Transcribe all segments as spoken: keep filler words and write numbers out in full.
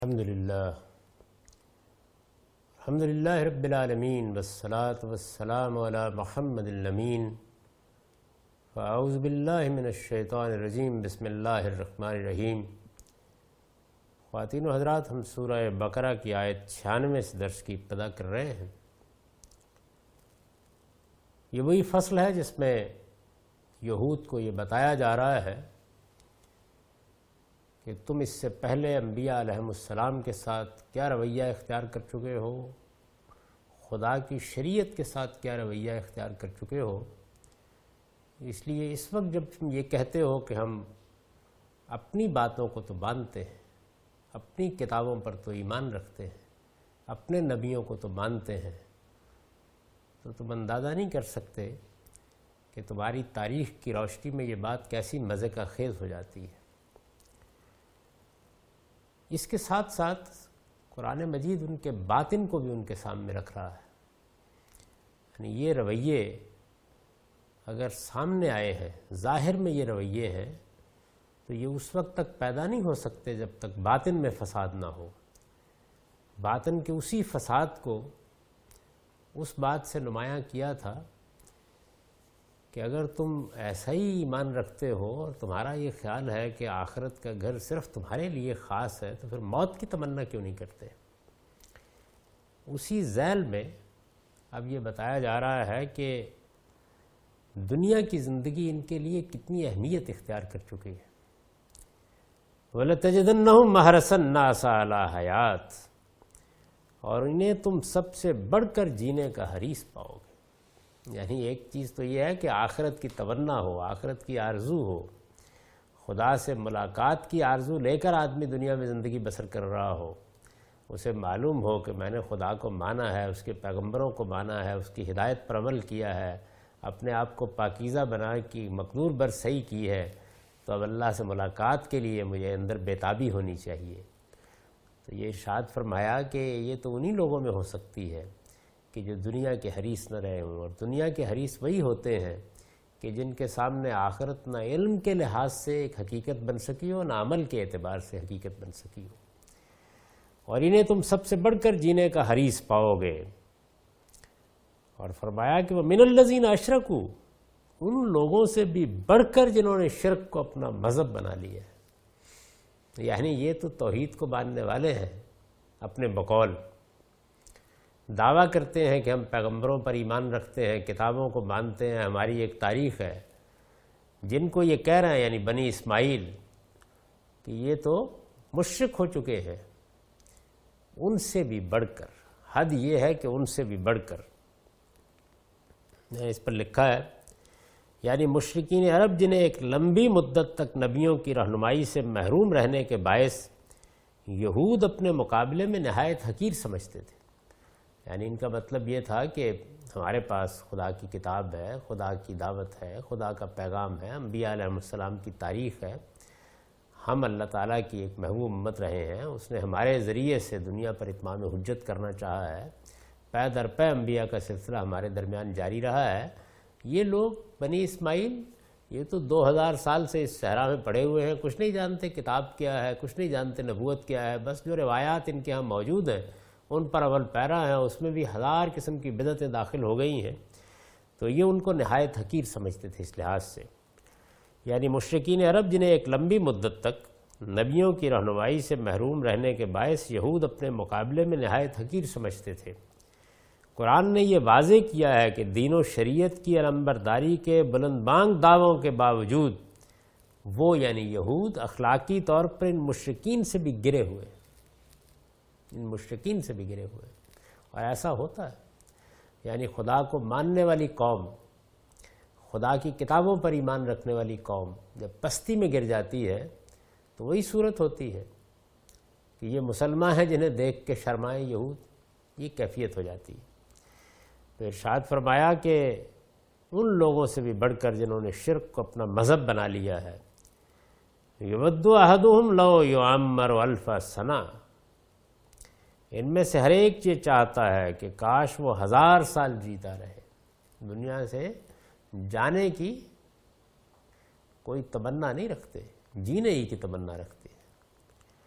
الحمدللہ الحمدللہ رب العالمین والصلاة والسلام علی محمد الامین فاعوذ باللہ من الشیطان الرجیم بسم اللہ الرحمن الرحیم۔ خواتین و حضرات، ہم سورہ بقرہ کی آیت چھیانوے سے درس کی ابتدا کر رہے ہیں۔ یہ وہی فصل ہے جس میں یہود کو یہ بتایا جا رہا ہے کہ تم اس سے پہلے انبیاء علیہم السلام کے ساتھ کیا رویہ اختیار کر چکے ہو، خدا کی شریعت کے ساتھ کیا رویہ اختیار کر چکے ہو۔ اس لیے اس وقت جب تم یہ کہتے ہو کہ ہم اپنی باتوں کو تو مانتے ہیں، اپنی کتابوں پر تو ایمان رکھتے ہیں، اپنے نبیوں کو تو مانتے ہیں، تو تم اندازہ نہیں کر سکتے کہ تمہاری تاریخ کی روشنی میں یہ بات کیسی مزے کا خیز ہو جاتی ہے۔ اس کے ساتھ ساتھ قرآن مجید ان کے باطن کو بھی ان کے سامنے رکھ رہا ہے، یعنی یہ رویے اگر سامنے آئے ہیں، ظاہر میں یہ رویے ہیں، تو یہ اس وقت تک پیدا نہیں ہو سکتے جب تک باطن میں فساد نہ ہو۔ باطن کے اسی فساد کو اس بات سے نمایاں کیا تھا کہ اگر تم ایسا ہی ایمان رکھتے ہو اور تمہارا یہ خیال ہے کہ آخرت کا گھر صرف تمہارے لیے خاص ہے، تو پھر موت کی تمنا کیوں نہیں کرتے؟ اسی ذیل میں اب یہ بتایا جا رہا ہے کہ دنیا کی زندگی ان کے لیے کتنی اہمیت اختیار کر چکی ہے۔ وَلَتَجِدَنَّهُمْ أَحْرَصَ النَّاسِ عَلَىٰ حَيَاةٍ، اور انہیں تم سب سے بڑھ کر جینے کا حریص پاؤ گے۔ یعنی ایک چیز تو یہ ہے کہ آخرت کی تمنا ہو، آخرت کی آرزو ہو، خدا سے ملاقات کی آرزو لے کر آدمی دنیا میں زندگی بسر کر رہا ہو، اسے معلوم ہو کہ میں نے خدا کو مانا ہے، اس کے پیغمبروں کو مانا ہے، اس کی ہدایت پر عمل کیا ہے، اپنے آپ کو پاکیزہ بنا کی مقدور بر صحیح کی ہے، تو اب اللہ سے ملاقات کے لیے مجھے اندر بیتابی ہونی چاہیے۔ تو یہ ارشاد فرمایا کہ یہ تو انہی لوگوں میں ہو سکتی ہے کہ جو دنیا کے حریص نہ رہے ہوں، اور دنیا کے حریص وہی ہوتے ہیں کہ جن کے سامنے آخرت نہ علم کے لحاظ سے ایک حقیقت بن سکی ہو، نہ عمل کے اعتبار سے حقیقت بن سکی ہو، اور انہیں تم سب سے بڑھ کر جینے کا حریص پاؤ گے۔ اور فرمایا کہ وہ من الذین اشرکوا، ان لوگوں سے بھی بڑھ کر جنہوں نے شرک کو اپنا مذہب بنا لیا ہے۔ یعنی یہ تو توحید کو ماننے والے ہیں، اپنے بقول دعویٰ کرتے ہیں کہ ہم پیغمبروں پر ایمان رکھتے ہیں، کتابوں کو مانتے ہیں، ہماری ایک تاریخ ہے۔ جن کو یہ کہہ رہے ہیں یعنی بنی اسماعیل کہ یہ تو مشرک ہو چکے ہیں، ان سے بھی بڑھ کر، حد یہ ہے کہ ان سے بھی بڑھ کر، اس پر لکھا ہے یعنی مشرکین عرب جنہیں ایک لمبی مدت تک نبیوں کی رہنمائی سے محروم رہنے کے باعث یہود اپنے مقابلے میں نہایت حقیر سمجھتے تھے۔ یعنی ان کا مطلب یہ تھا کہ ہمارے پاس خدا کی کتاب ہے، خدا کی دعوت ہے، خدا کا پیغام ہے، انبیاء علیہ السلام کی تاریخ ہے، ہم اللہ تعالیٰ کی ایک محبوب امت رہے ہیں، اس نے ہمارے ذریعے سے دنیا پر اتمام حجت کرنا چاہا ہے، پے در پے انبیاء کا سلسلہ ہمارے درمیان جاری رہا ہے۔ یہ لوگ بنی اسماعیل یہ تو دو ہزار سال سے اس صحرا میں پڑے ہوئے ہیں، کچھ نہیں جانتے کتاب کیا ہے، کچھ نہیں جانتے نبوت کیا ہے، بس جو روایات ان کے ہاں موجود ہیں ان پر عمل پیرا ہیں، اس میں بھی ہزار قسم کی بدعتیں داخل ہو گئی ہیں، تو یہ ان کو نہایت حقیر سمجھتے تھے اس لحاظ سے۔ یعنی مشرکین عرب جنہیں ایک لمبی مدت تک نبیوں کی رہنمائی سے محروم رہنے کے باعث یہود اپنے مقابلے میں نہایت حقیر سمجھتے تھے۔ قرآن نے یہ واضح کیا ہے کہ دین و شریعت کی علمبرداری کے بلند بانگ دعووں کے باوجود وہ یعنی یہود اخلاقی طور پر ان مشرکین سے بھی گرے ہوئے ان مشرکین سے بھی گرے ہوئے اور ایسا ہوتا ہے۔ یعنی خدا کو ماننے والی قوم، خدا کی کتابوں پر ایمان رکھنے والی قوم جب پستی میں گر جاتی ہے تو وہی صورت ہوتی ہے کہ یہ مسلمان ہیں جنہیں دیکھ کے شرمائے یہود، یہ کیفیت ہو جاتی ہے۔ تو ارشاد فرمایا کہ ان لوگوں سے بھی بڑھ کر جنہوں نے شرک کو اپنا مذہب بنا لیا ہے۔ یود احدہم لو یعمر الف سنہ، ان میں سے ہر ایک یہ چاہتا ہے کہ کاش وہ ہزار سال جیتا رہے، دنیا سے جانے کی کوئی تمنا نہیں رکھتے، جینے ہی کی تمنا رکھتے ہیں۔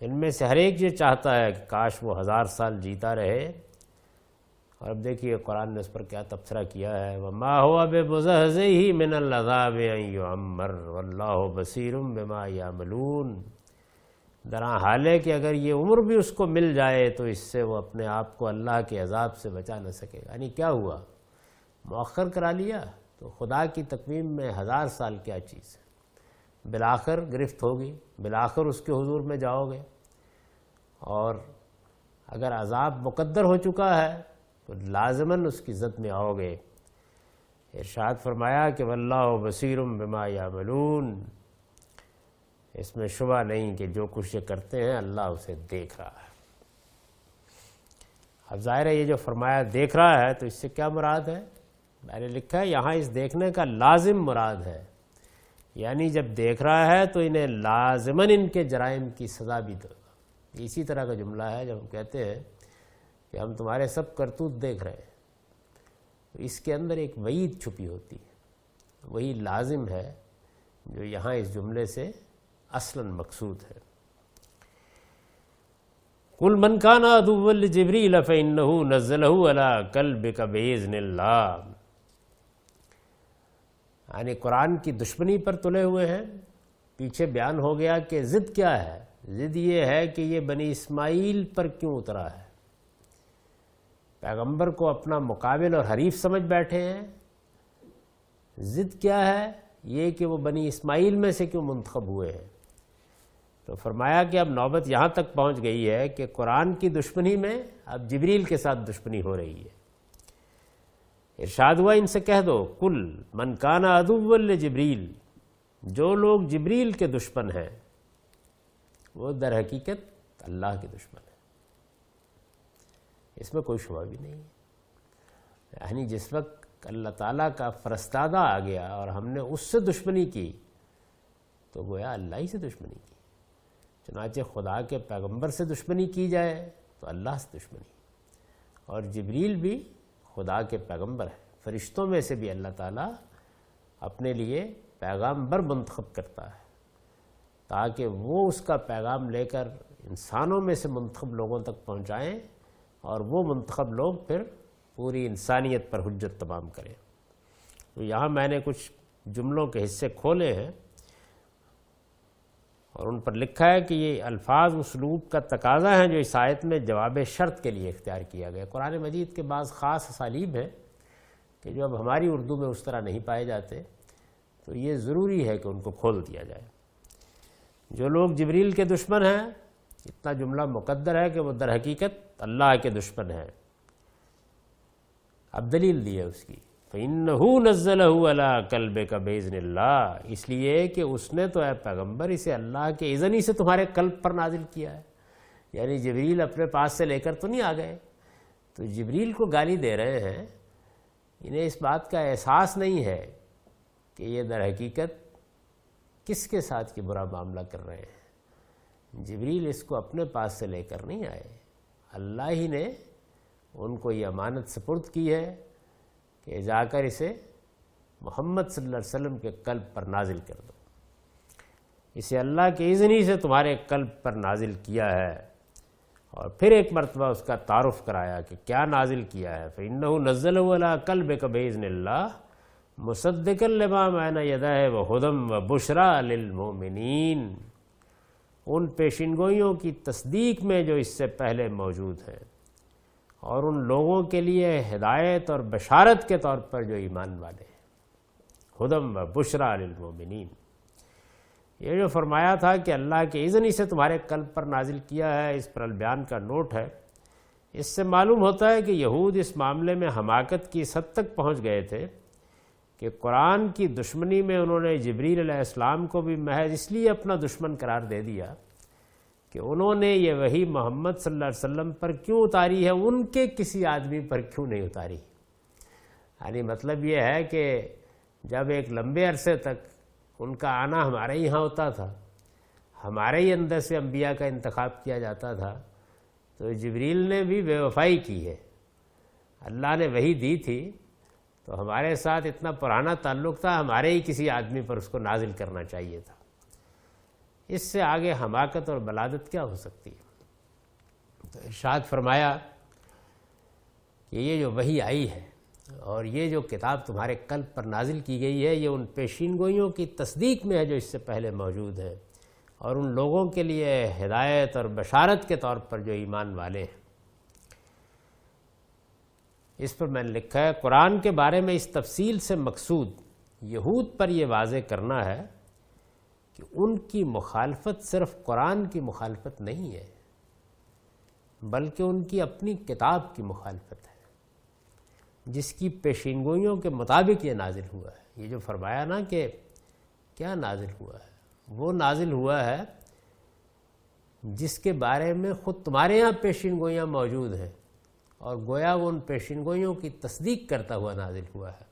ان میں سے ہر ایک یہ چاہتا ہے کہ کاش وہ ہزار سال جیتا رہے، اور اب دیکھیے قرآن نے اس پر کیا تبصرہ کیا ہے، وَمَا هُوَ بِمُزَحْزِحِهِ مِنَ الْعَذَابِ أَن يُعَمَّرَ وَاللَّهُ بَصِيرٌ بِمَا يَعْمَلُونَ، درا حال ہے کہ اگر یہ عمر بھی اس کو مل جائے تو اس سے وہ اپنے آپ کو اللہ کے عذاب سے بچا نہ سکے گا۔ یعنی کیا ہوا، مؤخر کرا لیا تو خدا کی تقویم میں ہزار سال کیا چیز ہے، بالآخر گرفت ہوگی، بالآخر اس کے حضور میں جاؤ گے، اور اگر عذاب مقدر ہو چکا ہے تو لازماً اس کی زد میں آؤ گے۔ ارشاد فرمایا کہ واللہ بصیر بما یعملون، اس میں شبہ نہیں کہ جو کچھ یہ کرتے ہیں اللہ اسے دیکھ رہا ہے۔ اب ظاہر ہے یہ جو فرمایا دیکھ رہا ہے تو اس سے کیا مراد ہے؟ میں نے لکھا ہے یہاں اس دیکھنے کا لازم مراد ہے، یعنی جب دیکھ رہا ہے تو انہیں لازماً ان کے جرائم کی سزا بھی دے گا۔ اسی طرح کا جملہ ہے جب ہم کہتے ہیں کہ ہم تمہارے سب کرتوت دیکھ رہے ہیں، تو اس کے اندر ایک وعید چھپی ہوتی ہے، وہی لازم ہے جو یہاں اس جملے سے اصلاً مقصود ہے۔ قُلْ مَنْ كَانَ عَدُوًّا لِجِبْرِيلَ فَإِنَّهُ نَزَّلَهُ عَلَىٰ قَلْبِكَ بِإِذْنِ اللَّهِ، یعنی قرآن کی دشمنی پر تلے ہوئے ہیں۔ پیچھے بیان ہو گیا کہ ضد کیا ہے، ضد یہ ہے کہ یہ بنی اسماعیل پر کیوں اترا ہے، پیغمبر کو اپنا مقابل اور حریف سمجھ بیٹھے ہیں۔ ضد کیا ہے، یہ کہ وہ بنی اسماعیل میں سے کیوں منتخب ہوئے ہیں۔ تو فرمایا کہ اب نوبت یہاں تک پہنچ گئی ہے کہ قرآن کی دشمنی میں اب جبریل کے ساتھ دشمنی ہو رہی ہے۔ ارشاد ہوا ان سے کہہ دو، کل من کان عدوا لجبریل، جو لوگ جبریل کے دشمن ہیں وہ در حقیقت اللہ کے دشمن ہیں، اس میں کوئی شبہ بھی نہیں ہے۔ یعنی جس وقت اللہ تعالیٰ کا فرستادہ آ گیا اور ہم نے اس سے دشمنی کی تو گویا اللہ ہی سے دشمنی کی۔ چنانچہ خدا کے پیغمبر سے دشمنی کی جائے تو اللہ سے دشمنی، اور جبریل بھی خدا کے پیغمبر ہے، فرشتوں میں سے بھی اللہ تعالیٰ اپنے لیے پیغامبر منتخب کرتا ہے تاکہ وہ اس کا پیغام لے کر انسانوں میں سے منتخب لوگوں تک پہنچائیں، اور وہ منتخب لوگ پھر پوری انسانیت پر حجت تمام کریں۔ تو یہاں میں نے کچھ جملوں کے حصے کھولے ہیں اور ان پر لکھا ہے کہ یہ الفاظ اسلوب کا تقاضا ہے جو اس آیت میں جواب شرط کے لیے اختیار کیا گیا۔ قرآن مجید کے بعض خاص اسالیب ہیں کہ جو اب ہماری اردو میں اس طرح نہیں پائے جاتے، تو یہ ضروری ہے کہ ان کو کھول دیا جائے۔ جو لوگ جبریل کے دشمن ہیں، اتنا جملہ مقدر ہے کہ وہ در حقیقت اللہ کے دشمن ہیں۔ اب دلیل دی ہے اس کی، فَإِنَّهُ نَزَّلَهُ عَلَىٰ قَلْبِكَ بِإِذْنِ اللَّهِ، اس لیے کہ اس نے تو اے پیغمبر اسے اللہ کے اذن ہی سے تمہارے قلب پر نازل کیا ہے۔ یعنی جبریل اپنے پاس سے لے کر تو نہیں آ گئے، تو جبریل کو گالی دے رہے ہیں، انہیں اس بات کا احساس نہیں ہے کہ یہ در حقیقت کس کے ساتھ یہ برا معاملہ کر رہے ہیں۔ جبریل اس کو اپنے پاس سے لے کر نہیں آئے، اللہ ہی نے ان کو یہ امانت سپرد کی ہے کہ جا کر اسے محمد صلی اللہ علیہ وسلم کے قلب پر نازل کر دو۔ اسے اللہ کے اذن ہی سے تمہارے قلب پر نازل کیا ہے، اور پھر ایک مرتبہ اس کا تعارف کرایا کہ کیا نازل کیا ہے، فَإِنَّهُ نَزَّلَهُ عَلَىٰ قَلْبِكَ بِإِذْنِ اللَّهِ مُصَدِّقًا لِمَا بَيْنَ يَدَيْهِ وَهُدًى وَبُشْرَىٰ لِلْمُؤْمِنِينَ، ان پیشنگوئیوں کی تصدیق میں جو اس سے پہلے موجود ہیں، اور ان لوگوں کے لیے ہدایت اور بشارت کے طور پر جو ایمان والے ہیں۔ ہدم و بشرا للمؤمنین، یہ جو فرمایا تھا کہ اللہ کے اذن ہی سے تمہارے قلب پر نازل کیا ہے، اس پر البیان کا نوٹ ہے۔ اس سے معلوم ہوتا ہے کہ یہود اس معاملے میں حماقت کی اس حد تک پہنچ گئے تھے کہ قرآن کی دشمنی میں انہوں نے جبریل علیہ السلام کو بھی محض اس لیے اپنا دشمن قرار دے دیا کہ انہوں نے یہ وحی محمد صلی اللہ علیہ وسلم پر کیوں اتاری ہے، ان کے کسی آدمی پر کیوں نہیں اتاری۔ یعنی مطلب یہ ہے کہ جب ایک لمبے عرصے تک ان کا آنا ہمارے یہاں ہوتا تھا، ہمارے ہی اندر سے انبیاء کا انتخاب کیا جاتا تھا، تو جبریل نے بھی بے وفائی کی ہے۔ اللہ نے وحی دی تھی تو ہمارے ساتھ اتنا پرانا تعلق تھا، ہمارے ہی کسی آدمی پر اس کو نازل کرنا چاہیے تھا۔ اس سے آگے حماقت اور بلادت کیا ہو سکتی ہے؟ تو ارشاد فرمایا کہ یہ جو وحی آئی ہے اور یہ جو کتاب تمہارے قلب پر نازل کی گئی ہے، یہ ان پیشین گوئیوں کی تصدیق میں ہے جو اس سے پہلے موجود ہیں، اور ان لوگوں کے لیے ہدایت اور بشارت کے طور پر جو ایمان والے ہیں۔ اس پر میں نے لکھا ہے قرآن کے بارے میں اس تفصیل سے مقصود یہود پر یہ واضح کرنا ہے کہ ان کی مخالفت صرف قرآن کی مخالفت نہیں ہے، بلکہ ان کی اپنی کتاب کی مخالفت ہے، جس کی پیشین گوئیوں کے مطابق یہ نازل ہوا ہے۔ یہ جو فرمایا نا کہ کیا نازل ہوا ہے، وہ نازل ہوا ہے جس کے بارے میں خود تمہارے یہاں پیشین گوئیاں موجود ہیں، اور گویا وہ ان پیشین گوئیوں کی تصدیق کرتا ہوا نازل ہوا ہے۔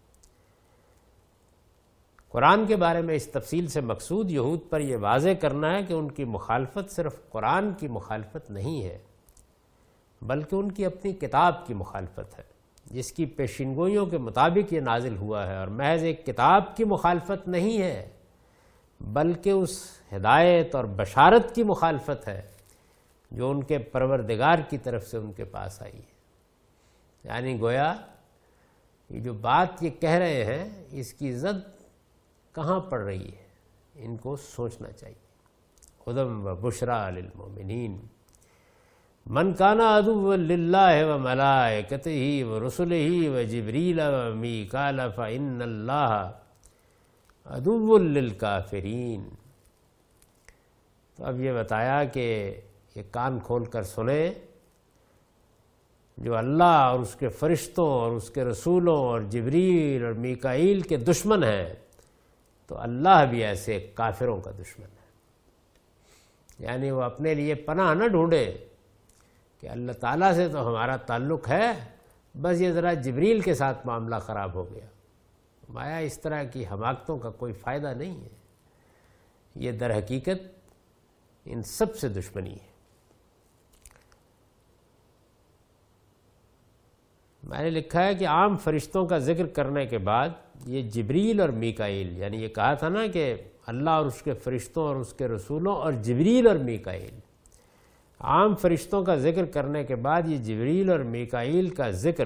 قرآن کے بارے میں اس تفصیل سے مقصود یہود پر یہ واضح کرنا ہے کہ ان کی مخالفت صرف قرآن کی مخالفت نہیں ہے، بلکہ ان کی اپنی کتاب کی مخالفت ہے، جس کی پیشین گوئیوں کے مطابق یہ نازل ہوا ہے، اور محض ایک کتاب کی مخالفت نہیں ہے، بلکہ اس ہدایت اور بشارت کی مخالفت ہے جو ان کے پروردگار کی طرف سے ان کے پاس آئی ہے۔ یعنی گویا یہ جو بات یہ کہہ رہے ہیں اس کی زد کہاں پڑ رہی ہے، ان کو سوچنا چاہیے۔ ہدی و بشریٰ للمؤمنین من کان عدوا للہ و ملائکتہ و رسلہ و جبریل و میکال فإن اللہ عدو للکافرین۔ تو اب یہ بتایا کہ یہ کان کھول کر سنیں، جو اللہ اور اس کے فرشتوں اور اس کے رسولوں اور جبریل اور میکائیل کے دشمن ہیں، تو اللہ بھی ایسے کافروں کا دشمن ہے۔ یعنی وہ اپنے لیے پناہ نہ ڈھونڈے کہ اللہ تعالیٰ سے تو ہمارا تعلق ہے، بس یہ ذرا جبریل کے ساتھ معاملہ خراب ہو گیا۔ مایا اس طرح کی حماقتوں کا کوئی فائدہ نہیں ہے، یہ در حقیقت ان سب سے دشمنی ہے۔ میں نے لکھا ہے کہ عام فرشتوں کا ذکر کرنے کے بعد یہ جبریل اور میکائیل، یعنی یہ کہا تھا نا کہ اللہ اور اس کے فرشتوں اور اس کے رسولوں اور جبریل اور میکائیل، عام فرشتوں کا ذکر کرنے کے بعد یہ جبریل اور میکائیل کا ذکر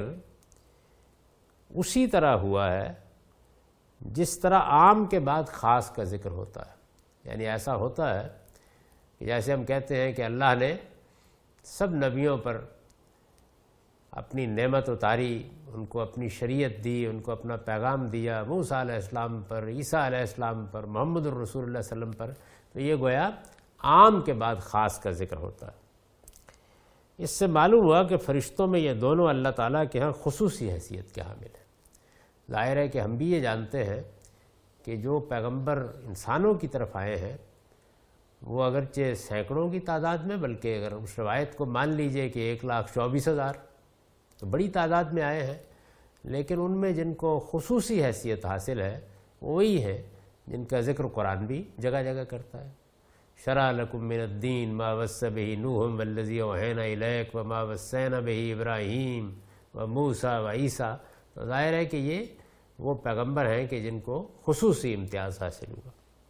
اسی طرح ہوا ہے جس طرح عام کے بعد خاص کا ذکر ہوتا ہے۔ یعنی ایسا ہوتا ہے کہ جیسے ہم کہتے ہیں کہ اللہ نے سب نبیوں پر اپنی نعمت اتاری، ان کو اپنی شریعت دی، ان کو اپنا پیغام دیا، موسیٰ علیہ السلام پر، عیسیٰ علیہ السلام پر، محمد الرسول اللہ علیہ وسلم پر، تو یہ گویا عام کے بعد خاص کا ذکر ہوتا ہے۔ اس سے معلوم ہوا کہ فرشتوں میں یہ دونوں اللہ تعالیٰ کے ہاں خصوصی حیثیت کے حامل ہیں۔ ظاہر ہے کہ ہم بھی یہ جانتے ہیں کہ جو پیغمبر انسانوں کی طرف آئے ہیں وہ اگرچہ سینکڑوں کی تعداد میں، بلکہ اگر اس روایت کو مان لیجئے کہ ایک لاکھ چوبیس ہزار تو بڑی تعداد میں آئے ہیں، لیکن ان میں جن کو خصوصی حیثیت حاصل ہے وہی ہیں جن کا ذکر قرآن بھی جگہ جگہ کرتا ہے۔ شرع لکم من الدین ما وصی بہ نوح والذی اوحینا الیک وما وصینا بہ ابراہیم وموسیٰ وعیسیٰ۔ تو ظاہر ہے کہ یہ وہ پیغمبر ہیں کہ جن کو خصوصی امتیاز حاصل ہوا۔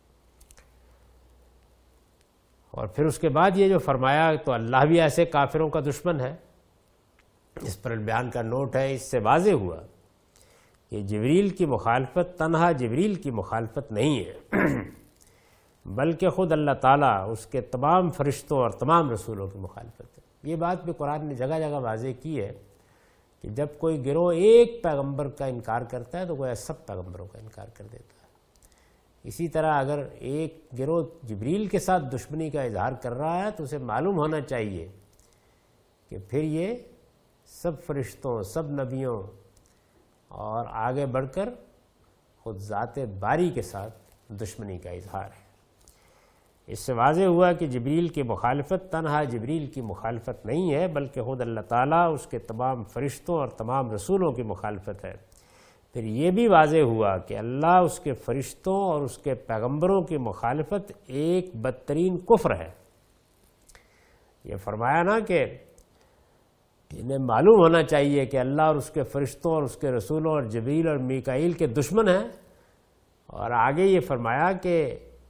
اور پھر اس کے بعد یہ جو فرمایا تو اللہ بھی ایسے کافروں کا دشمن ہے، اس پر بیان کا نوٹ ہے۔ اس سے واضح ہوا کہ جبریل کی مخالفت تنہا جبریل کی مخالفت نہیں ہے، بلکہ خود اللہ تعالیٰ اس کے تمام فرشتوں اور تمام رسولوں کی مخالفت ہے۔ یہ بات بھی قرآن نے جگہ جگہ واضح کی ہے کہ جب کوئی گروہ ایک پیغمبر کا انکار کرتا ہے تو وہ سب پیغمبروں کا انکار کر دیتا ہے۔ اسی طرح اگر ایک گروہ جبریل کے ساتھ دشمنی کا اظہار کر رہا ہے تو اسے معلوم ہونا چاہیے کہ پھر یہ سب فرشتوں، سب نبیوں اور آگے بڑھ کر خود ذات باری کے ساتھ دشمنی کا اظہار ہے۔ اس سے واضح ہوا کہ جبریل کی مخالفت تنہا جبریل کی مخالفت نہیں ہے، بلکہ خود اللہ تعالیٰ اس کے تمام فرشتوں اور تمام رسولوں کی مخالفت ہے۔ پھر یہ بھی واضح ہوا کہ اللہ اس کے فرشتوں اور اس کے پیغمبروں کی مخالفت ایک بدترین کفر ہے۔ یہ فرمایا نا کہ انہیں معلوم ہونا چاہیے کہ اللہ اور اس کے فرشتوں اور اس کے رسولوں اور جبریل اور میکائیل کے دشمن ہیں، اور آگے یہ فرمایا کہ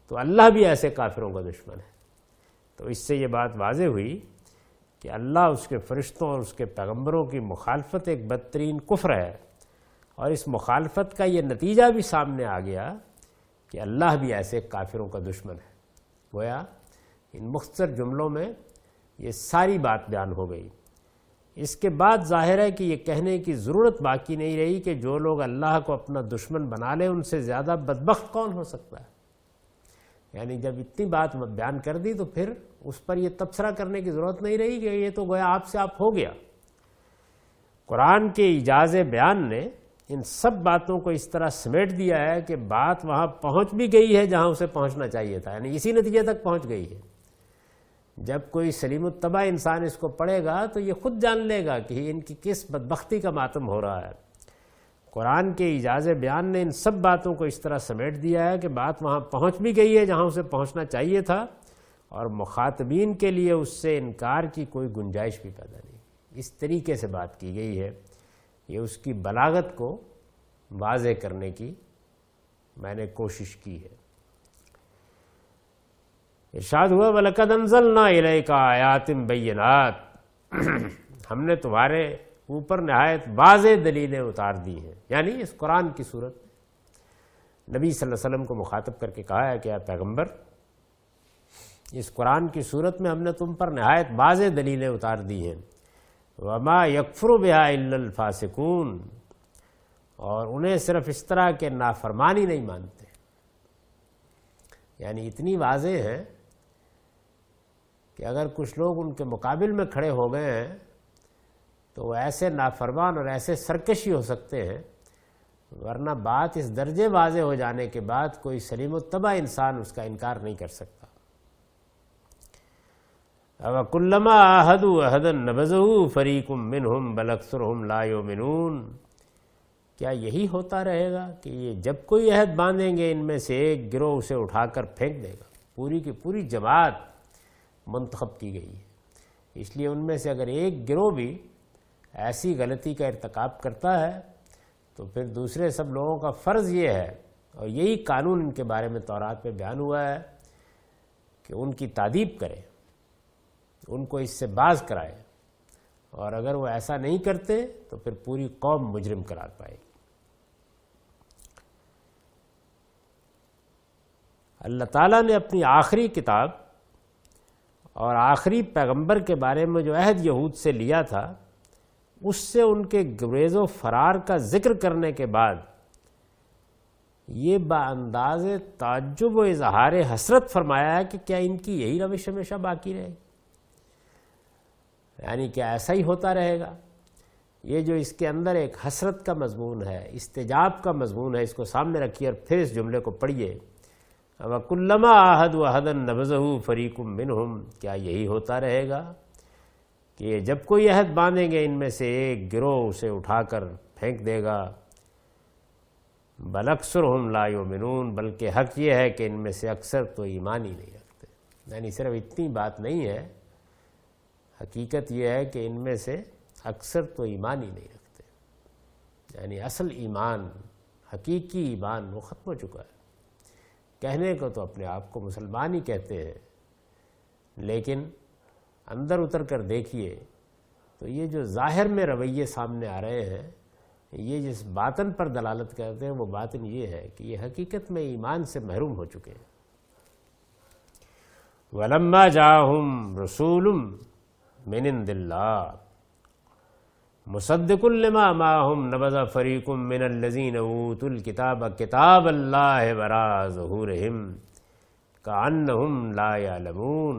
تو اللہ بھی ایسے کافروں کا دشمن ہے۔ تو اس سے یہ بات واضح ہوئی کہ اللہ، اس کے فرشتوں اور اس کے پیغمبروں کی مخالفت ایک بدترین کفر ہے، اور اس مخالفت کا یہ نتیجہ بھی سامنے آ گیا کہ اللہ بھی ایسے کافروں کا دشمن ہے۔ گویا ان مختصر جملوں میں یہ ساری بات بیان ہو گئی۔ اس کے بعد ظاہر ہے کہ یہ کہنے کی ضرورت باقی نہیں رہی کہ جو لوگ اللہ کو اپنا دشمن بنا لیں ان سے زیادہ بدبخت کون ہو سکتا ہے۔ یعنی جب اتنی بات بیان کر دی تو پھر اس پر یہ تبصرہ کرنے کی ضرورت نہیں رہی کہ یہ تو گویا آپ سے آپ ہو گیا۔ قرآن کے ایجاز بیان نے ان سب باتوں کو اس طرح سمیٹ دیا ہے کہ بات وہاں پہنچ بھی گئی ہے جہاں اسے پہنچنا چاہیے تھا، یعنی اسی نتیجے تک پہنچ گئی ہے۔ جب کوئی سلیم الطبع انسان اس کو پڑھے گا تو یہ خود جان لے گا کہ ان کی کس بدبختی کا ماتم ہو رہا ہے۔ قرآن کے ایجاز بیان نے ان سب باتوں کو اس طرح سمیٹ دیا ہے کہ بات وہاں پہنچ بھی گئی ہے جہاں اسے پہنچنا چاہیے تھا، اور مخاطبین کے لیے اس سے انکار کی کوئی گنجائش بھی پیدا نہیں۔ اس طریقے سے بات کی گئی ہے، یہ اس کی بلاغت کو واضح کرنے کی میں نے کوشش کی ہے۔ ارشاد ہوا وَلَقَدْ أَنزَلْنَا إِلَيْكَ آیَاتٍ بَيِّنَاتٍ، ہم نے تمہارے اوپر نہایت واضح دلیلیں اتار دی ہیں، یعنی اس قرآن کی صورت میں نبی صلی اللہ علیہ وسلم کو مخاطب کر کے کہا ہے کہ اے پیغمبر، اس قرآن کی صورت میں ہم نے تم پر نہایت واضح دلیلیں اتار دی ہیں۔ وَمَا يَكْفُرُ بِهَا إِلَّا الْفَاسِقُونَ، اور انہیں صرف اس طرح کے نافرمان ہی نہیں مانتے، یعنی اتنی واضح ہے کہ اگر کچھ لوگ ان کے مقابل میں کھڑے ہو گئے ہیں تو وہ ایسے نافرمان اور ایسے سرکشی ہو سکتے ہیں، ورنہ بات اس درجے واضح ہو جانے کے بعد کوئی سلیم الطبع انسان اس کا انکار نہیں کر سکتا۔ وَكُلَّمَا عَاهَدُوا عَهْدًا نَبَذَهُ فَرِيقٌ مِّنْهُمْ بَلْ أَكْثَرُهُمْ لَا يُؤْمِنُونَ، کیا یہی ہوتا رہے گا کہ یہ جب کوئی عہد باندھیں گے ان میں سے ایک گروہ اسے اٹھا کر پھینک دے گا؟ پوری کی پوری جماعت منتخب کی گئی ہے، اس لیے ان میں سے اگر ایک گروہ بھی ایسی غلطی کا ارتکاب کرتا ہے تو پھر دوسرے سب لوگوں کا فرض یہ ہے، اور یہی قانون ان کے بارے میں تورات میں بیان ہوا ہے، کہ ان کی تادیب کرے، ان کو اس سے باز کرائے، اور اگر وہ ایسا نہیں کرتے تو پھر پوری قوم مجرم قرار پائے گی۔ اللہ تعالیٰ نے اپنی آخری کتاب اور آخری پیغمبر کے بارے میں جو عہد یہود سے لیا تھا، اس سے ان کے گریز و فرار کا ذکر کرنے کے بعد یہ بانداز تعجب و اظہار حسرت فرمایا ہے کہ کیا ان کی یہی روش ہمیشہ باقی رہے گی؟ یعنی کہ ایسا ہی ہوتا رہے گا؟ یہ جو اس کے اندر ایک حسرت کا مضمون ہے، استجاب کا مضمون ہے، اس کو سامنے رکھیے اور پھر اس جملے کو پڑھیے، وَكُلَّمَا عَاهَدُوا عَهْدًا نَبَذَهُ فَرِيقٌ مِّنْهُمْ، کیا یہی ہوتا رہے گا کہ یہ جب کوئی عہد باندھیں گے ان میں سے ایک گروہ اسے اٹھا کر پھینک دے گا؟ بَلْ أَكْثَرُهُمْ لَا يُؤْمِنُونَ، بلکہ حق یہ ہے کہ ان میں سے اکثر تو ایمان ہی نہیں رکھتے۔ یعنی صرف اتنی بات نہیں ہے، حقیقت یہ ہے کہ ان میں سے اکثر تو ایمان ہی نہیں رکھتے، یعنی اصل ایمان، حقیقی ایمان وہ ختم ہو چکا ہے۔ کہنے کو تو اپنے آپ کو مسلمان ہی کہتے ہیں، لیکن اندر اتر کر دیکھیے تو یہ جو ظاہر میں رویے سامنے آ رہے ہیں، یہ جس باطن پر دلالت کرتے ہیں وہ باطن یہ ہے کہ یہ حقیقت میں ایمان سے محروم ہو چکے ہیں۔ وَلَمَّا جَاءَهُمْ رَسُولٌ مِّنْ عِندِ اللَّهِ مُصَدِّقٌ لِّمَا مَعَهُمْ نَبَذَ فَرِيقٌ مِّنَ الَّذِينَ أُوتُوا الْكِتَابَ كِتَابَ اللَّهِ وَرَاءَ ظُهُورِهِمْ كَأَنَّهُمْ لَا يَعْلَمُونَ۔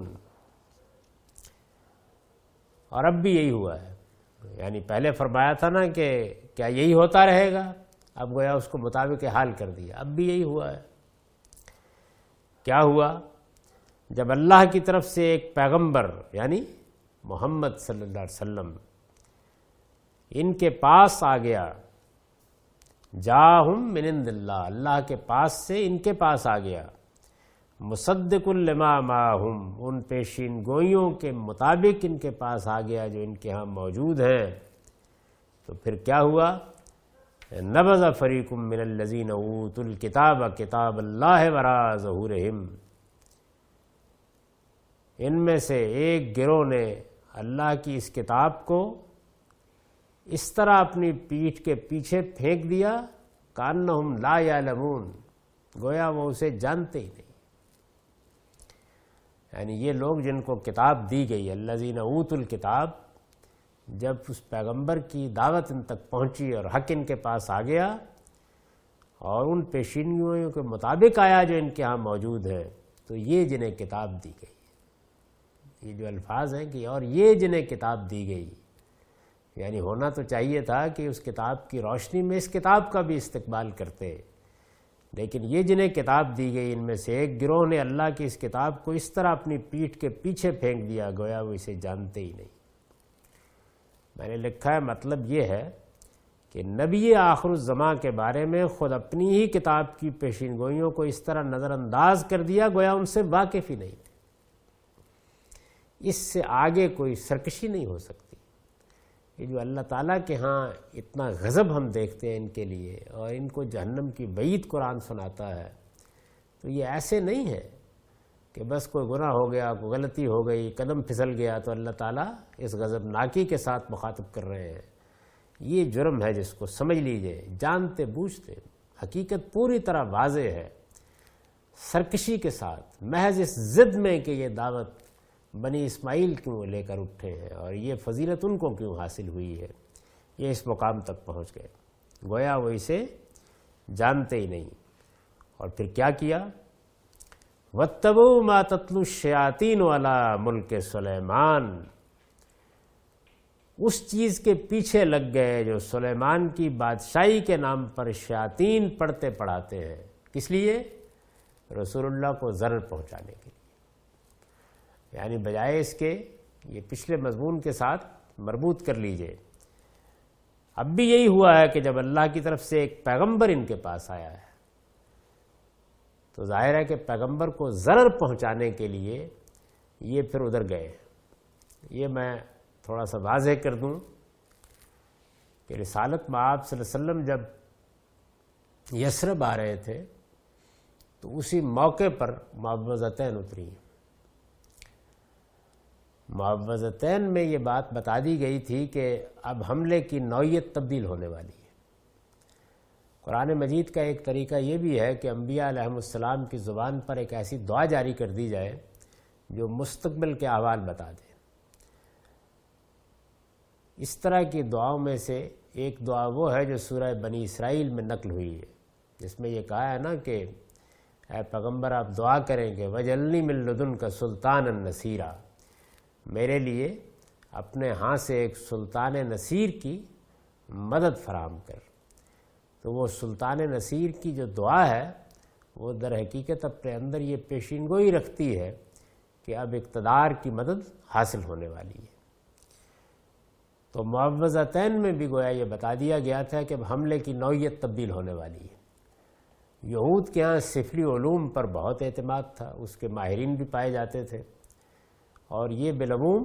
اور اب بھی یہی ہوا ہے، یعنی پہلے فرمایا تھا نا کہ کیا یہی ہوتا رہے گا، اب گویا اس کو مطابق حال کر دیا، اب بھی یہی ہوا ہے۔ کیا ہوا؟ جب اللہ کی طرف سے ایک پیغمبر یعنی محمد صلی اللہ علیہ وسلم ان کے پاس آ گیا، جاہم من عند اللہ، اللہ کے پاس سے ان کے پاس آ گیا، مصدق لما معہم، ان پیشین گوئیوں کے مطابق ان کے پاس آ گیا جو ان کے ہاں موجود ہیں، تو پھر کیا ہوا؟ نبذ فریق من الذین اوتوا الکتاب کتاب اللہ وراء ظہورہم، ان میں سے ایک گروہ نے اللہ کی اس کتاب کو اس طرح اپنی پیٹھ کے پیچھے پھینک دیا کأنہم لا یعلمون، گویا وہ اسے جانتے ہی نہیں۔ یعنی یہ لوگ جن کو کتاب دی گئی، الذین اوتوا الکتاب، جب اس پیغمبر کی دعوت ان تک پہنچی اور حق ان کے پاس آ گیا اور ان پیشینیوں کے مطابق آیا جو ان کے ہاں موجود ہے، تو یہ جنہیں کتاب دی گئی، یہ جو الفاظ ہیں کہ اور یہ جنہیں کتاب دی گئی، یعنی ہونا تو چاہیے تھا کہ اس کتاب کی روشنی میں اس کتاب کا بھی استقبال کرتے، لیکن یہ جنہیں کتاب دی گئی ان میں سے ایک گروہ نے اللہ کی اس کتاب کو اس طرح اپنی پیٹھ کے پیچھے پھینک دیا گویا وہ اسے جانتے ہی نہیں۔ میں نے لکھا ہے مطلب یہ ہے کہ نبی آخر الزماں کے بارے میں خود اپنی ہی کتاب کی پیشین گوئیوں کو اس طرح نظر انداز کر دیا گویا ان سے واقف ہی نہیں تھے۔ اس سے آگے کوئی سرکشی نہیں ہو سکتی۔ یہ جو اللہ تعالیٰ کے ہاں اتنا غضب ہم دیکھتے ہیں ان کے لیے اور ان کو جہنم کی وعید قرآن سناتا ہے، تو یہ ایسے نہیں ہے کہ بس کوئی گناہ ہو گیا، کوئی غلطی ہو گئی، قدم پھسل گیا تو اللہ تعالیٰ اس غضب ناکی کے ساتھ مخاطب کر رہے ہیں۔ یہ جرم ہے جس کو سمجھ لیجئے، جانتے بوجھتے، حقیقت پوری طرح واضح ہے، سرکشی کے ساتھ، محض اس ضد میں کہ یہ دعوت بنی اسماعیل کیوں لے کر اٹھے ہیں اور یہ فضیلت ان کو کیوں حاصل ہوئی ہے، یہ اس مقام تک پہنچ گئے، گویا وہ اسے جانتے ہی نہیں۔ اور پھر کیا کیا؟ وَاتَّبَعُوا مَا تَتْلُو الشَّيَاطِينُ عَلَىٰ مُلْكِ سُلَيْمَانَ، اس چیز کے پیچھے لگ گئے جو سلیمان کی بادشاہی کے نام پر شیاطین پڑھتے پڑھاتے ہیں۔ کس لیے؟ رسول اللہ کو ضرر پہنچانے کے لیے۔ یعنی بجائے اس کے یہ پچھلے مضمون کے ساتھ مربوط کر لیجئے، اب بھی یہی ہوا ہے کہ جب اللہ کی طرف سے ایک پیغمبر ان کے پاس آیا ہے تو ظاہر ہے کہ پیغمبر کو ضرر پہنچانے کے لیے یہ پھر ادھر گئے۔ یہ میں تھوڑا سا واضح کر دوں کہ رسالت مآب صلی اللہ علیہ وسلم جب یثرب آ رہے تھے تو اسی موقع پر معوذتین اتری۔ معوذتین میں یہ بات بتا دی گئی تھی کہ اب حملے کی نوعیت تبدیل ہونے والی ہے۔ قرآن مجید کا ایک طریقہ یہ بھی ہے کہ انبیاء علیہ السلام کی زبان پر ایک ایسی دعا جاری کر دی جائے جو مستقبل کے احوال بتا دے۔ اس طرح کی دعاؤں میں سے ایک دعا وہ ہے جو سورہ بنی اسرائیل میں نقل ہوئی ہے، جس میں یہ کہا ہے نا کہ اے پیغمبر آپ دعا کریں کہ وَجَعَلْنِی مِن لَدُنْکَ سُلطَانًا نَصِیرًا، میرے لیے اپنے ہاں سے ایک سلطان نصیر کی مدد فراہم کر۔ تو وہ سلطان نصیر کی جو دعا ہے وہ در حقیقت اپنے اندر یہ پیشین گوئی رکھتی ہے کہ اب اقتدار کی مدد حاصل ہونے والی ہے۔ تو معوذتین میں بھی گویا یہ بتا دیا گیا تھا کہ اب حملے کی نوعیت تبدیل ہونے والی ہے۔ یہود کے ہاں سفلی علوم پر بہت اعتماد تھا، اس کے ماہرین بھی پائے جاتے تھے، اور یہ بالعموم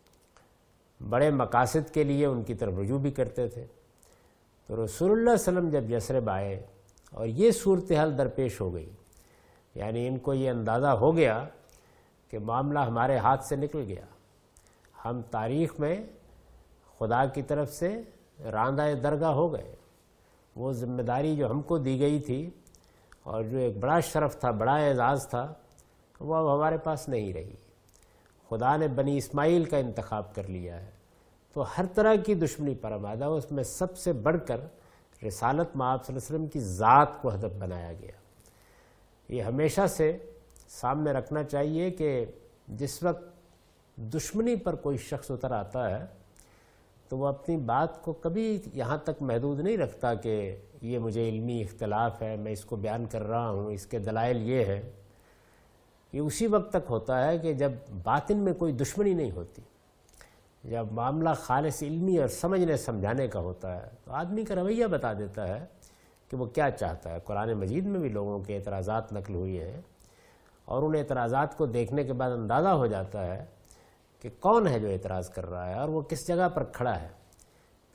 بڑے مقاصد کے لیے ان کی طرف رجوع بھی کرتے تھے۔ تو رسول اللہ صلی اللہ علیہ وسلم جب یثرب آئے اور یہ صورتحال درپیش ہو گئی، یعنی ان کو یہ اندازہ ہو گیا کہ معاملہ ہمارے ہاتھ سے نکل گیا، ہم تاریخ میں خدا کی طرف سے راندہ درگاہ ہو گئے، وہ ذمہ داری جو ہم کو دی گئی تھی اور جو ایک بڑا شرف تھا، بڑا اعزاز تھا، وہ اب ہمارے پاس نہیں رہی۔ خدا نے بنی اسماعیل کا انتخاب کر لیا ہے، تو ہر طرح کی دشمنی پر آمادہ، اس میں سب سے بڑھ کر رسالت مآب صلی اللہ علیہ وسلم کی ذات کو ہدف بنایا گیا۔ یہ ہمیشہ سے سامنے رکھنا چاہیے کہ جس وقت دشمنی پر کوئی شخص اتر آتا ہے تو وہ اپنی بات کو کبھی یہاں تک محدود نہیں رکھتا کہ یہ مجھے علمی اختلاف ہے، میں اس کو بیان کر رہا ہوں، اس کے دلائل یہ ہے۔ یہ اسی وقت تک ہوتا ہے کہ جب باطن میں کوئی دشمنی نہیں ہوتی، جب معاملہ خالص علمی اور سمجھنے سمجھانے کا ہوتا ہے تو آدمی کا رویہ بتا دیتا ہے کہ وہ کیا چاہتا ہے۔ قرآن مجید میں بھی لوگوں کے اعتراضات نقل ہوئے ہیں اور ان اعتراضات کو دیکھنے کے بعد اندازہ ہو جاتا ہے کہ کون ہے جو اعتراض کر رہا ہے اور وہ کس جگہ پر کھڑا ہے۔ تو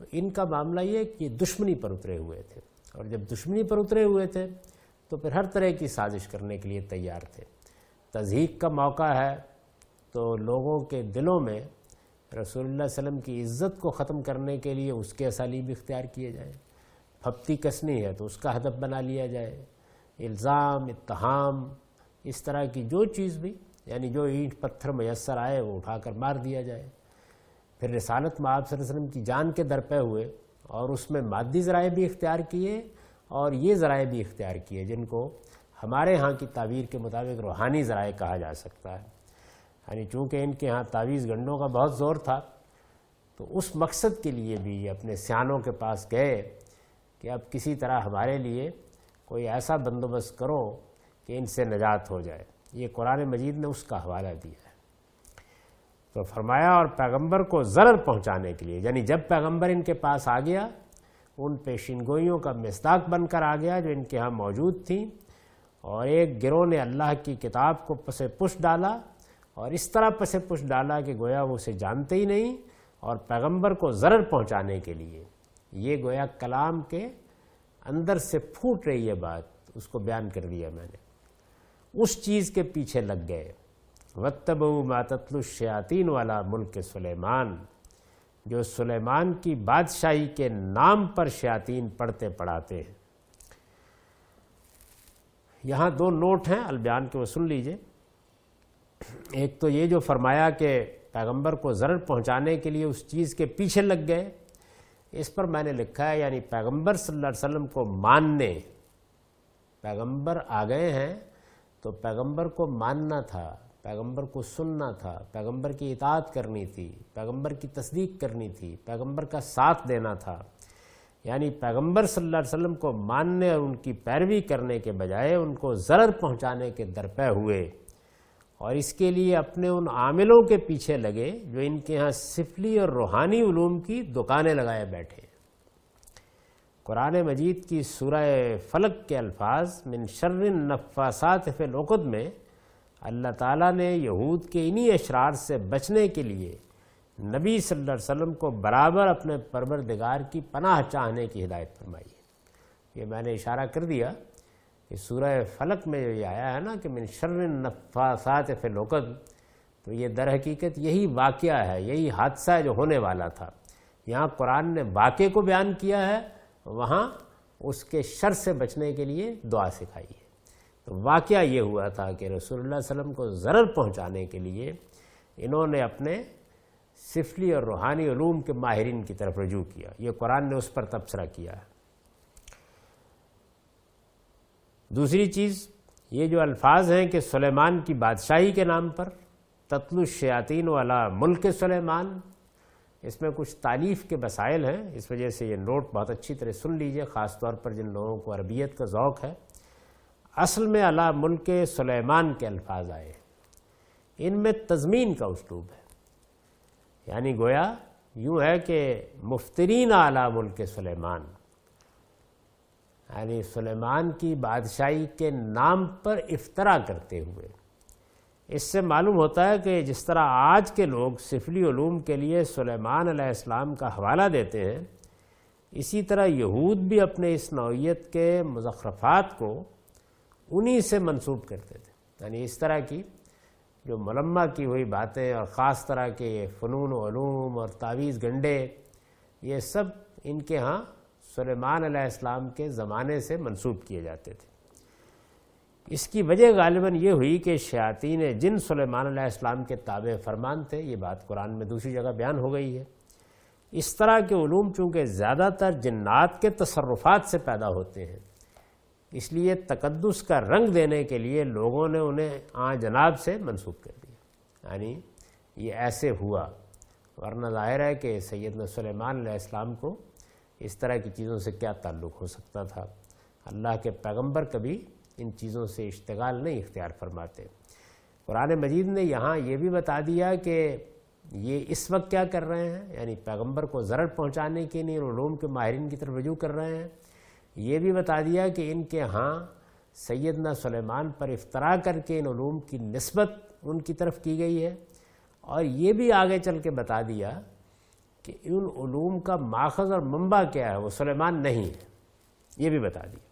تو ان کا معاملہ یہ کہ دشمنی پر اترے ہوئے تھے، اور جب دشمنی پر اترے ہوئے تھے تو پھر ہر طرح کی سازش کرنے کے لیے تیار تھے۔ تضحیک کا موقع ہے تو لوگوں کے دلوں میں رسول اللہ صلی اللہ علیہ وسلم کی عزت کو ختم کرنے کے لیے اس کے اسالیب اختیار کیے جائیں، پھپتی کسنی ہے تو اس کا ہدف بنا لیا جائے، الزام، اتہام، اس طرح کی جو چیز بھی، یعنی جو اینٹ پتھر میسر آئے وہ اٹھا کر مار دیا جائے۔ پھر رسالت میں آپ صلی اللہ علیہ وسلم کی جان کے درپے ہوئے، اور اس میں مادی ذرائع بھی اختیار کیے اور یہ ذرائع بھی اختیار کیے جن کو ہمارے ہاں کی تعبیر کے مطابق روحانی ذرائع کہا جا سکتا ہے۔ یعنی چونکہ ان کے ہاں تعویذ گنڈوں کا بہت زور تھا، تو اس مقصد کے لیے بھی یہ اپنے سیانوں کے پاس گئے کہ اب کسی طرح ہمارے لیے کوئی ایسا بندوبست کرو کہ ان سے نجات ہو جائے۔ یہ قرآن مجید نے اس کا حوالہ دیا ہے۔ تو فرمایا اور پیغمبر کو ضرر پہنچانے کے لیے، یعنی جب پیغمبر ان کے پاس آ گیا، ان پیشین گوئیوں کا مصداق بن کر آ گیا جو ان کے ہاں موجود تھیں، اور ایک گروہ نے اللہ کی کتاب کو پس پش ڈالا، اور اس طرح پس پش ڈالا کہ گویا وہ اسے جانتے ہی نہیں، اور پیغمبر کو ضرر پہنچانے کے لیے، یہ گویا کلام کے اندر سے پھوٹ رہی ہے بات، اس کو بیان کر دیا میں نے، اس چیز کے پیچھے لگ گئے۔ وَاتَّبَعُوا مَا تَتْلُو الشَّيَاطِينُ عَلَىٰ مُلْكِ سلیمان، جو سلیمان کی بادشاہی کے نام پر شیاطین پڑھتے پڑھاتے ہیں۔ یہاں دو نوٹ ہیں البیان کے، وہ سن لیجئے۔ ایک تو یہ جو فرمایا کہ پیغمبر کو ضرر پہنچانے کے لیے اس چیز کے پیچھے لگ گئے، اس پر میں نے لکھا ہے یعنی پیغمبر صلی اللہ علیہ وسلم کو ماننے، پیغمبر آ گئے ہیں تو پیغمبر کو ماننا تھا، پیغمبر کو سننا تھا، پیغمبر کی اطاعت کرنی تھی، پیغمبر کی تصدیق کرنی تھی، پیغمبر کا ساتھ دینا تھا۔ یعنی پیغمبر صلی اللہ علیہ وسلم کو ماننے اور ان کی پیروی کرنے کے بجائے ان کو ضرر پہنچانے کے درپے ہوئے، اور اس کے لیے اپنے ان عاملوں کے پیچھے لگے جو ان کے ہاں سفلی اور روحانی علوم کی دکانیں لگائے بیٹھے۔ قرآن مجید کی سورہ فلق کے الفاظ من شر النفاثات فی العقد میں اللہ تعالیٰ نے یہود کے انہی اشرار سے بچنے کے لیے نبی صلی اللہ علیہ وسلم کو برابر اپنے پروردگار کی پناہ چاہنے کی ہدایت فرمائی ہے۔ یہ میں نے اشارہ کر دیا کہ سورہ فلق میں جو یہ آیا ہے نا کہ من شر النفاثات فی العقد، تو یہ در حقیقت یہی واقعہ ہے، یہی حادثہ ہے جو ہونے والا تھا۔ یہاں قرآن نے واقعے کو بیان کیا ہے، وہاں اس کے شر سے بچنے کے لیے دعا سکھائی ہے۔ تو واقعہ یہ ہوا تھا کہ رسول اللہ صلی اللہ علیہ وسلم کو ضرر پہنچانے کے لیے انہوں نے اپنے سفلی اور روحانی علوم کے ماہرین کی طرف رجوع کیا۔ یہ قرآن نے اس پر تبصرہ کیا ہے۔ دوسری چیز، یہ جو الفاظ ہیں کہ سلیمان کی بادشاہی کے نام پر تتلو الشیاطین علی ملک سلیمان، اس میں کچھ تالیف کے مسائل ہیں، اس وجہ سے یہ نوٹ بہت اچھی طرح سن لیجئے، خاص طور پر جن لوگوں کو عربیت کا ذوق ہے۔ اصل میں علی ملک سلیمان کے الفاظ آئے، ان میں تضمین کا اسلوب ہے، یعنی گویا یوں ہے کہ مفترین علی ملک سلیمان، یعنی سلیمان کی بادشاہی کے نام پر افطرا کرتے ہوئے۔ اس سے معلوم ہوتا ہے کہ جس طرح آج کے لوگ سفلی علوم کے لیے سلیمان علیہ السلام کا حوالہ دیتے ہیں، اسی طرح یہود بھی اپنے اس نوعیت کے مزخرفات کو انہی سے منسوب کرتے تھے۔ یعنی اس طرح کی جو ملمہ کی ہوئی باتیں اور خاص طرح کے یہ فنون و علوم اور تعویذ گنڈے، یہ سب ان کے ہاں سلیمان علیہ السلام کے زمانے سے منسوب کیے جاتے تھے۔ اس کی وجہ غالباً یہ ہوئی کہ شیاطین جن سلیمان علیہ السلام کے تابع فرمان تھے، یہ بات قرآن میں دوسری جگہ بیان ہو گئی ہے۔ اس طرح کے علوم چونکہ زیادہ تر جنات کے تصرفات سے پیدا ہوتے ہیں، اس لیے تقدس کا رنگ دینے کے لیے لوگوں نے انہیں آن جناب سے منسوب کر دیا، یعنی یہ ایسے ہوا، ورنہ ظاہر ہے کہ سیدنا سلیمان علیہ السلام کو اس طرح کی چیزوں سے کیا تعلق ہو سکتا تھا۔ اللہ کے پیغمبر کبھی ان چیزوں سے اشتغال نہیں اختیار فرماتے۔ قرآن مجید نے یہاں یہ بھی بتا دیا کہ یہ اس وقت کیا کر رہے ہیں، یعنی پیغمبر کو ضرر پہنچانے کے لیے علوم کے ماہرین کی طرف رجوع کر رہے ہیں۔ یہ بھی بتا دیا کہ ان کے ہاں سیدنا سلیمان پر افطرا کر کے ان علوم کی نسبت ان کی طرف کی گئی ہے، اور یہ بھی آگے چل کے بتا دیا کہ ان علوم کا ماخذ اور منبع کیا ہے، وہ سلیمان نہیں ہے، یہ بھی بتا دیا۔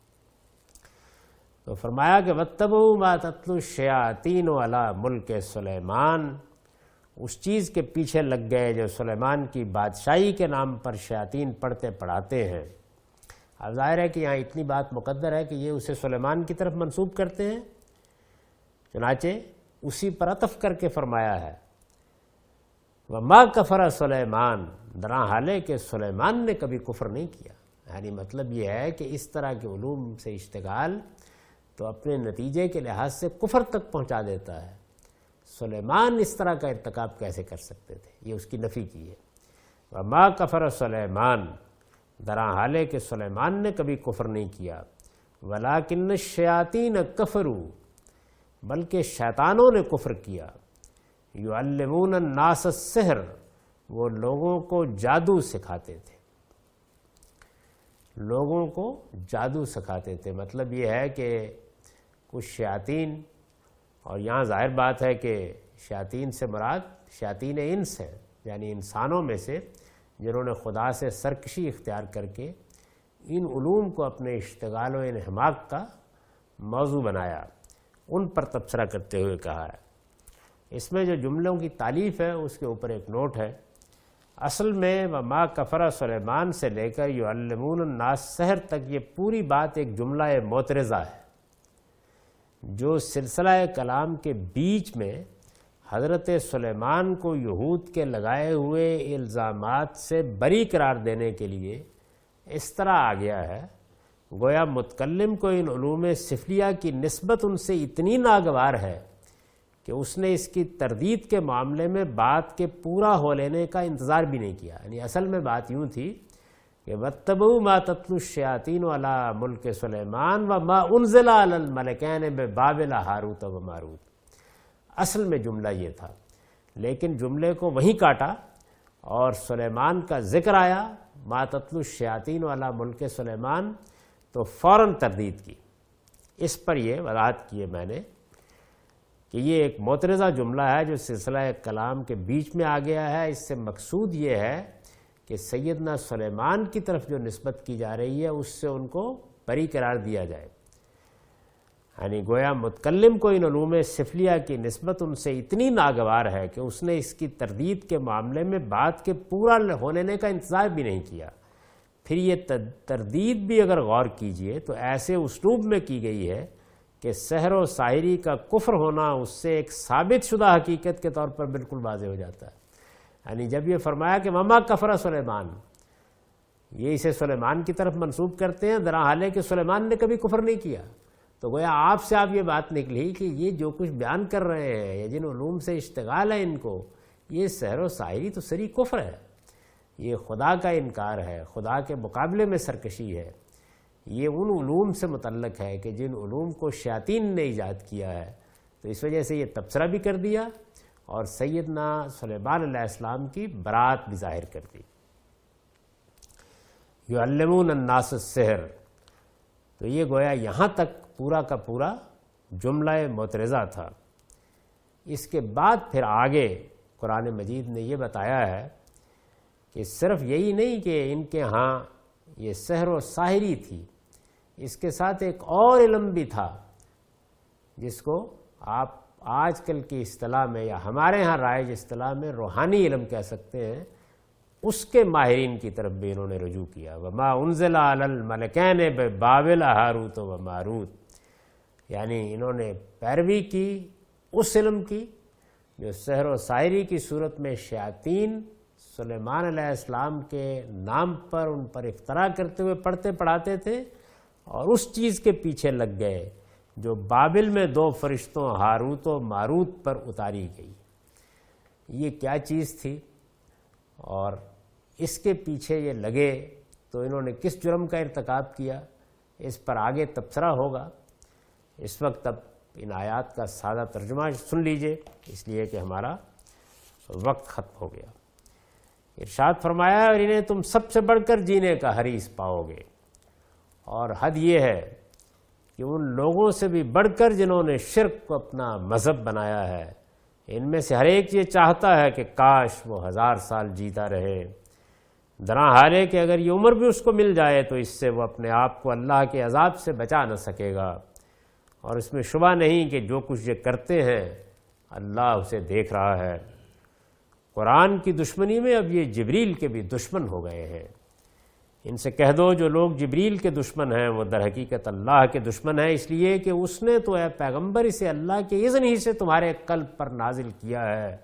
تو فرمایا کہ وَاتَّبَعُوا مَا تَتْلُو الشَّيَاطِينُ عَلَىٰ مُلْكِ سلیمان، اس چیز کے پیچھے لگ گئے جو سلیمان کی بادشاہی کے نام پر شیاطین پڑھتے پڑھاتے ہیں۔ اب ظاہر ہے کہ یہاں اتنی بات مقدر ہے کہ یہ اسے سلیمان کی طرف منسوب کرتے ہیں، چنانچہ اسی پر عطف کر کے فرمایا ہے وَمَا كَفَرَ سلیمان، درا حالے کہ سلیمان نے کبھی کفر نہیں کیا۔ یعنی مطلب یہ ہے کہ اس طرح کے علوم سے اشتغال تو اپنے نتیجے کے لحاظ سے کفر تک پہنچا دیتا ہے، سلیمان اس طرح کا ارتکاب کیسے کر سکتے تھے، یہ اس کی نفی کی ہے۔ وَمَا كَفَرَ سلیمان، درا حالے کہ سلیمان نے کبھی کفر نہیں کیا، وَلَٰكِنَّ الشَّيَاطِينَ كَفَرُوا، بلکہ شیطانوں نے کفر کیا، يُعَلِّمُونَ النَّاسَ السِّحْرَ، وہ لوگوں کو جادو سکھاتے تھے، لوگوں کو جادو سکھاتے تھے۔ مطلب یہ ہے کہ کچھ شیاطین، اور یہاں ظاہر بات ہے کہ شیاطین سے مراد شیاطین انس ہیں، یعنی انسانوں میں سے جنہوں نے خدا سے سرکشی اختیار کر کے ان علوم کو اپنے اشتغال و انحماق کا موضوع بنایا، ان پر تبصرہ کرتے ہوئے کہا ہے۔ اس میں جو جملوں کی تالیف ہے اس کے اوپر ایک نوٹ ہے۔ اصل میں وما کفر سلیمان سے لے کر یعلمون الناس سحر تک یہ پوری بات ایک جملہ معترضہ ہے جو سلسلہ کلام کے بیچ میں حضرت سلیمان کو یہود کے لگائے ہوئے الزامات سے بری قرار دینے کے لیے اس طرح آ گیا ہے، گویا متکلم کو ان علوم سفلیہ کی نسبت ان سے اتنی ناگوار ہے کہ اس نے اس کی تردید کے معاملے میں بات کے پورا ہو لینے کا انتظار بھی نہیں کیا۔ یعنی اصل میں بات یوں تھی کہ وَاتَّبَعُوا مَا تَتْلُو الشَّيَاطِينُ عَلَىٰ مُلْكِ سُلَيْمَانَ وَمَا أُنزِلَ عَلَى الْمَلَكَيْنِ بِبَابِلَ هَارُوتَ وَمَارُوتَ، اصل میں جملہ یہ تھا، لیکن جملے کو وہیں کاٹا اور سلیمان کا ذکر آیا، مَا تَتْلُو الشَّيَاطِينُ عَلَىٰ مُلْكِ سُلَيْمَانَ، تو فوراً تردید کی۔ اس پر یہ وضاحت کی ہے میں نے کہ یہ ایک معترضہ جملہ ہے جو سلسلہ کلام کے بیچ میں آ گیا ہے۔ اس سے مقصود یہ ہے کہ سیدنا سلیمان کی طرف جو نسبت کی جا رہی ہے اس سے ان کو بری قرار دیا جائے، یعنی گویا متکلم کو ان علوم سفلیہ کی نسبت ان سے اتنی ناگوار ہے کہ اس نے اس کی تردید کے معاملے میں بات کے پورا ہونے کا انتظار بھی نہیں کیا۔ پھر یہ تردید بھی اگر غور کیجئے تو ایسے اسلوب میں کی گئی ہے کہ سحر و ساحری کا کفر ہونا اس سے ایک ثابت شدہ حقیقت کے طور پر بالکل واضح ہو جاتا ہے۔ یعنی جب یہ فرمایا کہ وما کفر سلیمان، یہ اسے سلیمان کی طرف منسوب کرتے ہیں، درا حالے کہ سلیمان نے کبھی کفر نہیں کیا، تو گویا آپ سے آپ یہ بات نکلی کہ یہ جو کچھ بیان کر رہے ہیں یا جن علوم سے اشتغال ہے ان کو، یہ سحر و ساحری تو سری کفر ہے، یہ خدا کا انکار ہے، خدا کے مقابلے میں سرکشی ہے، یہ ان علوم سے متعلق ہے کہ جن علوم کو شیاطین نے ایجاد کیا ہے۔ تو اس وجہ سے یہ تبصرہ بھی کر دیا اور سیدنا سلیمان علیہ السلام کی برات بھی ظاہر کر دی۔ یعلمون الناس السحر، تو یہ گویا یہاں تک پورا کا پورا جملہ معترضہ تھا۔ اس کے بعد پھر آگے قرآن مجید نے یہ بتایا ہے کہ صرف یہی نہیں کہ ان کے ہاں یہ سحر و ساحری تھی، اس کے ساتھ ایک اور علم بھی تھا جس کو آپ آج کل کی اصطلاح میں یا ہمارے ہاں رائج اصطلاح میں روحانی علم کہہ سکتے ہیں، اس کے ماہرین کی طرف بھی انہوں نے رجوع کیا۔ وما انزل علی الملکین ببابل ہاروت و ماروت، یعنی انہوں نے پیروی کی اس علم کی جو سحر و ساحری کی صورت میں شیاطین سلیمان علیہ السلام کے نام پر ان پر افترا کرتے ہوئے پڑھتے پڑھاتے تھے، اور اس چیز کے پیچھے لگ گئے جو بابل میں دو فرشتوں ہاروت و ماروت پر اتاری گئی۔ یہ کیا چیز تھی اور اس کے پیچھے یہ لگے تو انہوں نے کس جرم کا ارتکاب کیا، اس پر آگے تبصرہ ہوگا۔ اس وقت اب ان آیات کا سادہ ترجمہ سن لیجئے، اس لیے کہ ہمارا وقت ختم ہو گیا۔ ارشاد فرمایا اور انہیں تم سب سے بڑھ کر جینے کا حریص پاؤ گے، اور حد یہ ہے کہ ان لوگوں سے بھی بڑھ کر جنہوں نے شرک کو اپنا مذہب بنایا ہے، ان میں سے ہر ایک یہ چاہتا ہے کہ کاش وہ ہزار سال جیتا رہے، درا حال ہے کہ اگر یہ عمر بھی اس کو مل جائے تو اس سے وہ اپنے آپ کو اللہ کے عذاب سے بچا نہ سکے گا، اور اس میں شبہ نہیں کہ جو کچھ یہ کرتے ہیں اللہ اسے دیکھ رہا ہے۔ قرآن کی دشمنی میں اب یہ جبریل کے بھی دشمن ہو گئے ہیں۔ ان سے کہہ دو جو لوگ جبریل کے دشمن ہیں وہ در حقیقت اللہ کے دشمن ہیں، اس لیے کہ اس نے تو اے پیغمبر اسے اللہ کے اذن ہی سے تمہارے قلب پر نازل کیا ہے،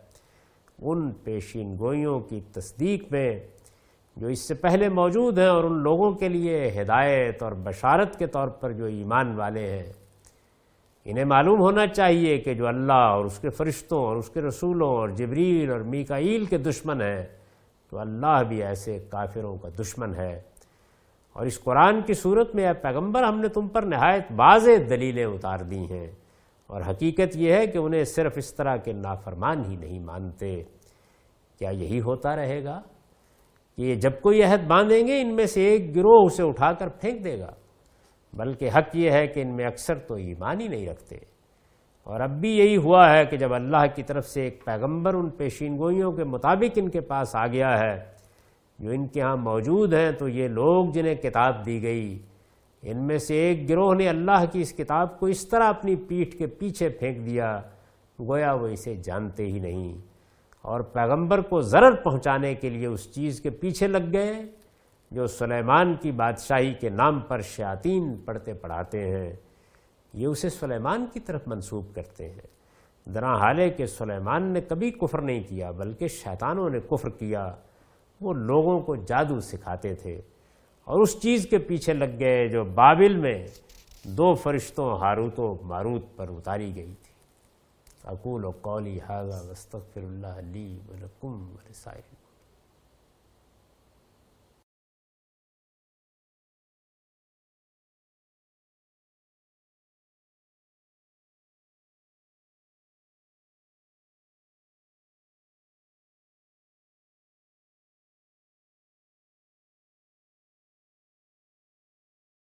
ان پیشین گوئیوں کی تصدیق میں جو اس سے پہلے موجود ہیں، اور ان لوگوں کے لیے ہدایت اور بشارت کے طور پر جو ایمان والے ہیں۔ انہیں معلوم ہونا چاہیے کہ جو اللہ اور اس کے فرشتوں اور اس کے رسولوں اور جبریل اور میکائیل کے دشمن ہیں تو اللہ بھی ایسے کافروں کا دشمن ہے۔ اور اس قرآن کی صورت میں اے پیغمبر ہم نے تم پر نہایت واضح دلیلیں اتار دی ہیں، اور حقیقت یہ ہے کہ انہیں صرف اس طرح کے نافرمان ہی نہیں مانتے۔ کیا یہی ہوتا رہے گا کہ یہ جب کوئی عہد باندھیں گے ان میں سے ایک گروہ اسے اٹھا کر پھینک دے گا؟ بلکہ حق یہ ہے کہ ان میں اکثر تو ایمان ہی نہیں رکھتے۔ اور اب بھی یہی ہوا ہے کہ جب اللہ کی طرف سے ایک پیغمبر ان پیشین گوئیوں کے مطابق ان کے پاس آ گیا ہے جو ان کے ہاں موجود ہیں، تو یہ لوگ جنہیں کتاب دی گئی ان میں سے ایک گروہ نے اللہ کی اس کتاب کو اس طرح اپنی پیٹھ کے پیچھے پھینک دیا گویا وہ اسے جانتے ہی نہیں، اور پیغمبر کو ضرر پہنچانے کے لیے اس چیز کے پیچھے لگ گئے جو سلیمان کی بادشاہی کے نام پر شیاطین پڑھتے پڑھاتے ہیں، یہ اسے سلیمان کی طرف منسوب کرتے ہیں، درا حال ہے کہ سلیمان نے کبھی کفر نہیں کیا بلکہ شیطانوں نے کفر کیا۔ وہ لوگوں کو جادو سکھاتے تھے اور اس چیز کے پیچھے لگ گئے جو بابل میں دو فرشتوں ہاروت و ماروت پر اتاری گئی تھی۔ اقول قولی ھذا واستغفر اللہ لی ولکم ولسائر